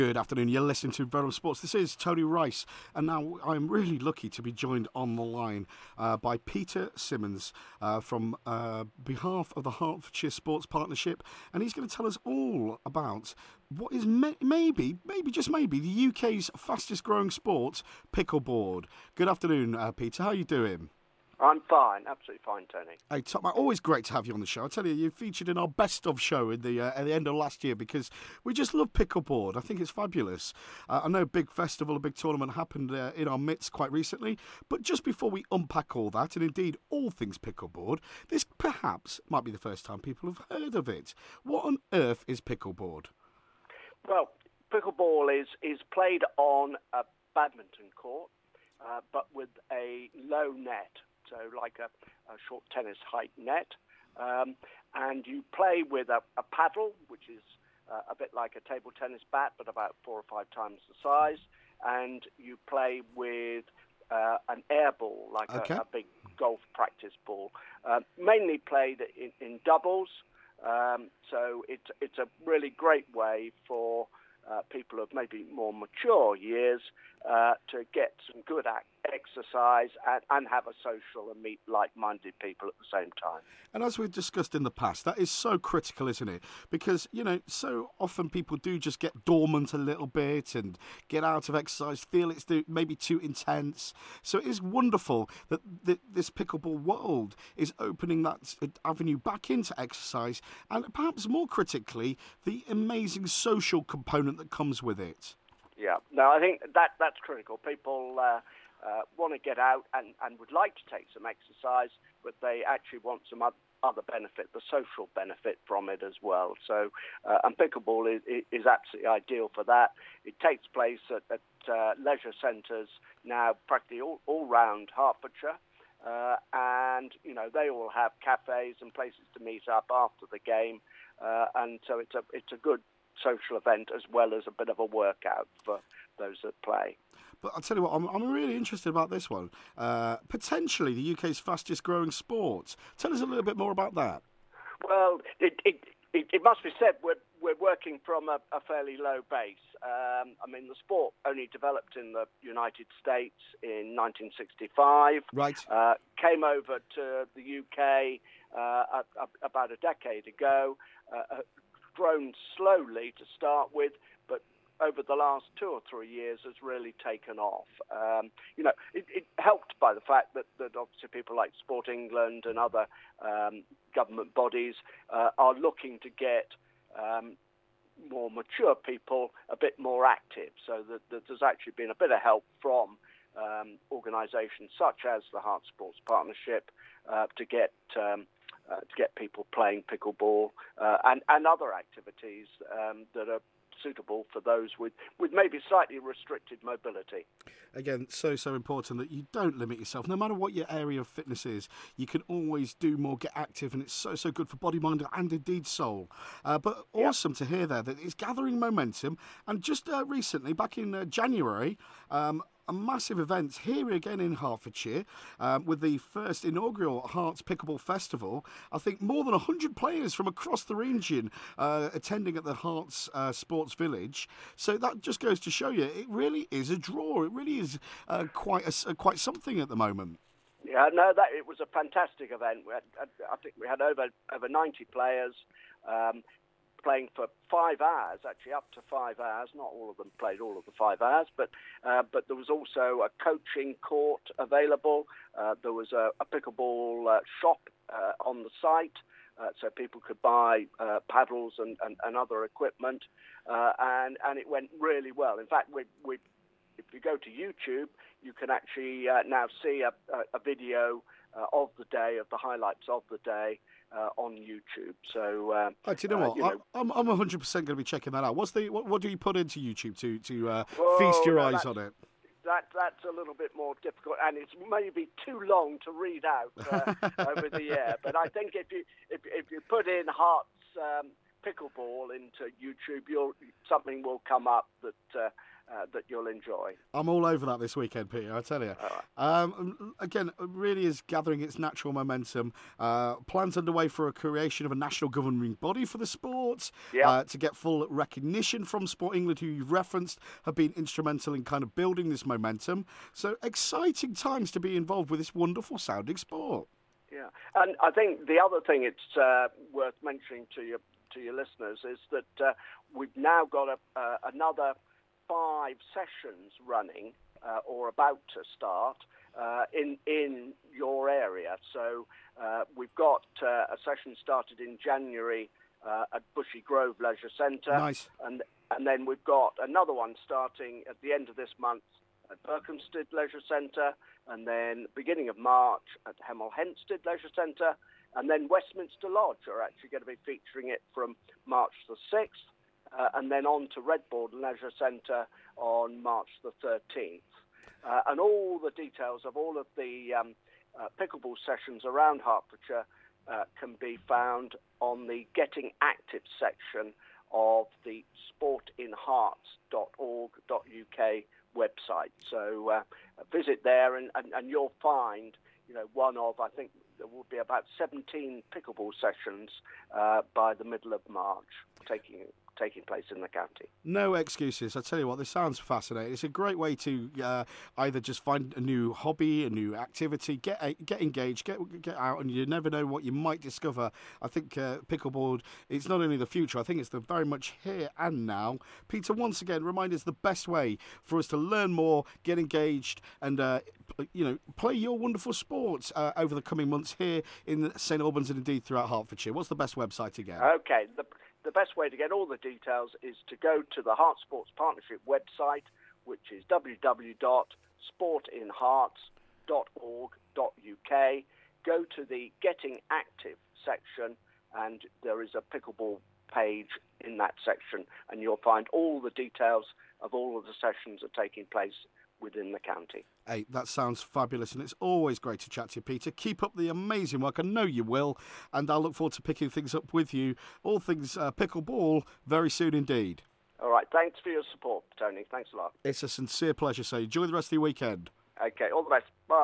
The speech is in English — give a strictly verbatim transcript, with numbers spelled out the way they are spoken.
Good afternoon, you're listening to Verbal Sports. This is Tony Rice, and now I'm really lucky to be joined on the line uh, by Peter Simmons uh, from uh, behalf of the Hertfordshire Sports Partnership, and he's going to tell us all about what is may- maybe, maybe just maybe, the U K's fastest growing sport, pickleboard. Good afternoon, uh, Peter, how are you doing? I'm fine, absolutely fine, Tony. Hey, Tom, always great to have you on the show. I tell you, you featured in our best of show in the uh, at the end of last year because we just love pickleboard. I think it's fabulous. Uh, I know a big festival, a big tournament happened uh, in our midst quite recently. But just before we unpack all that, and indeed all things pickleboard, this perhaps might be the first time people have heard of it. What on earth is pickleboard? Well, pickleball is is played on a badminton court, uh, but with a low net. So like a, a short tennis height net, um, and you play with a, a paddle, which is uh, a bit like a table tennis bat, but about four or five times the size, and you play with uh, an air ball, like okay. a, a big golf practice ball, uh, mainly played in, in doubles. Um, so it's it's a really great way for uh, people of maybe more mature years uh, to get some good ac- exercise and, and have a social and meet like-minded people at the same time. And as we've discussed in the past, that is so critical, isn't it? Because, you know, so often people do just get dormant a little bit and get out of exercise, feel it's maybe too intense. So it is wonderful that this pickleball world is opening that avenue back into exercise and perhaps more critically, the amazing social component that comes with it. Yeah, no, I think that that's critical. People uh, uh, want to get out and, and would like to take some exercise, but they actually want some other benefit, the social benefit from it as well. So, uh, and pickleball is, is absolutely ideal for that. It takes place at, at uh, leisure centres now practically all, all round Hertfordshire. Uh, and, you know, they all have cafes and places to meet up after the game. Uh, and so it's a it's a good social event as well as a bit of a workout for those that play. But I'll tell you what, I'm, I'm really interested about this one. Uh, potentially the U K's fastest growing sport. Tell us a little bit more about that. Well, it it, it, it must be said we're, we're working from a, a fairly low base. Um, I mean, the sport only developed in the United States in nineteen sixty-five. Right. Uh, came over to the U K uh, a, a, about a decade ago. Uh, grown slowly to start with, but over the last two or three years has really taken off. Um, you know, it, it helped by the fact that, that obviously people like Sport England and other um, government bodies uh, are looking to get um, more mature people a bit more active, so that, that there's actually been a bit of help from um, organisations such as the Herts Sports Partnership uh, to get um, Uh, to get people playing pickleball uh, and, and other activities um, that are suitable for those with, with maybe slightly restricted mobility. Again, so, so important that you don't limit yourself. No matter what your area of fitness is, you can always do more, get active, and it's so, so good for body, mind, and indeed soul. Uh, but awesome yep. to hear there that it's gathering momentum. And just uh, recently, back in uh, January, um, a massive event here again in Hertfordshire um, with the first inaugural Herts Pickleball Festival. I think more than one hundred players from across the region uh, attending at the Herts uh, Sports Village. So that just goes to show you, it really is a draw. It really is uh, quite a, quite something at the moment. Yeah, no, that it was a fantastic event. We had, I think we had over over ninety players. Um, playing for five hours, actually up to five hours. Not all of them played all of the five hours, but uh, but there was also a coaching court available. Uh, there was a, a pickleball uh, shop uh, on the site, uh, so people could buy uh, paddles and, and, and other equipment, uh, and and it went really well. In fact, we we if you go to YouTube, you can actually uh, now see a, a, a video uh, of the day, of the highlights of the day. Uh, on YouTube, so uh, oh, do you know uh, what? You know, I'm I'm one hundred percent going to be checking that out. What's the what, what do you put into YouTube to to uh, oh, feast your no, eyes on it? That that's a little bit more difficult, and it's maybe too long to read out uh, over the air. But I think if you if, if you put in Herts um, pickleball into YouTube, you'll something will come up that. Uh, Uh, that you'll enjoy. I'm all over that this weekend, Peter, I tell you. Right. Um, again, it really is gathering its natural momentum. Uh, plans underway for a creation of a national governing body for the sport. sports, Yeah. uh, to get full recognition from Sport England, who you've referenced, have been instrumental in kind of building this momentum. So exciting times to be involved with this wonderful sounding sport. Yeah, and I think the other thing it's uh, worth mentioning to your to your listeners is that uh, we've now got a, uh, another five sessions running uh, or about to start uh, in in your area. So uh, we've got uh, a session started in January uh, at Bushy Grove Leisure Centre, Nice. and and then we've got another one starting at the end of this month at Berkhamsted Leisure Centre, and then beginning of March at Hemel Hempstead Leisure Centre, and then Westminster Lodge are actually going to be featuring it from March the sixth, uh, and then on to Redbourne Leisure Centre on March the thirteenth. Uh, and all the details of all of the um, uh, pickleball sessions around Hertfordshire uh, can be found on the Getting Active section of the sport in hearts dot org dot U K website. So uh, visit there, and, and, and you'll find, you know, one of, I think there will be about seventeen pickleball sessions uh, by the middle of March taking taking place in the county. No excuses. I tell you what, this sounds fascinating. It's a great way to uh, either just find a new hobby, a new activity, get get engaged, get get out, and you never know what you might discover. I think uh, pickleball, it's not only the future, I think it's the very much here and now. Peter, once again, remind us the best way for us to learn more, get engaged, and uh, you know, play your wonderful sports uh, over the coming months here in St Albans and indeed throughout Hertfordshire. What's the best website again? Okay. The, The best way to get all the details is to go to the Heart Sports Partnership website, which is w w w dot sport in hearts dot org dot U K. Go to the Getting Active section, and there is a pickleball page in that section, and you'll find all the details of all of the sessions that are taking place within the county. Hey, that sounds fabulous, and it's always great to chat to you, Peter. Keep up the amazing work. I know you will, and I look forward to picking things up with you, all things uh, pickleball, very soon indeed. All right, thanks for your support, Tony. Thanks a lot. It's a sincere pleasure, so enjoy the rest of your weekend. Okay, all the best. Bye.